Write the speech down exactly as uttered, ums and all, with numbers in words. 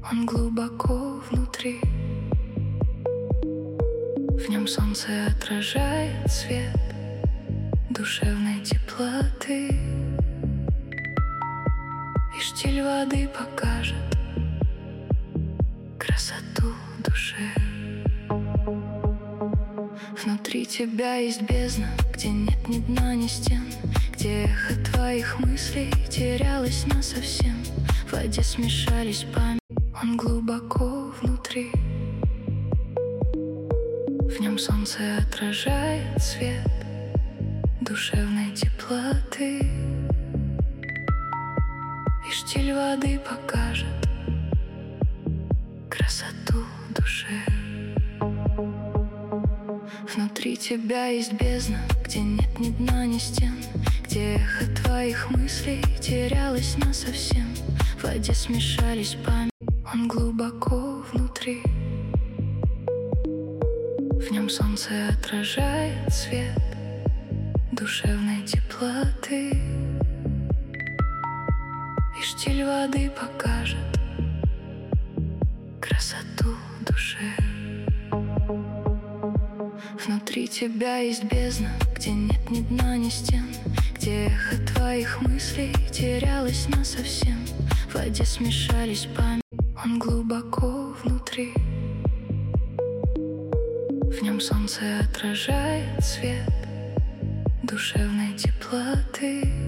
Он глубоко внутри. В нем солнце отражает свет душевной теплоты, и штиль воды покажет красоту души. Внутри тебя есть бездна, где нет ни дна, ни стен, где эхо твоих мыслей терялось насовсем. В воде смешались память. Он глубоко внутри. В нем солнце отражает свет душевной теплоты, и штиль воды покажет красоту души. Внутри тебя есть бездна, где нет ни дна, ни стен, где эхо твоих мыслей терялось насовсем. В воде смешались память. Он глубоко внутри. В нем солнце отражает свет душевной теплоты, и штиль воды покажет красоту души. Внутри тебя есть бездна, где нет ни дна, ни стен, где эхо твоих мыслей терялось насовсем. В воде смешались память. Он глубоко внутри. В нем солнце отражает свет душевной теплоты.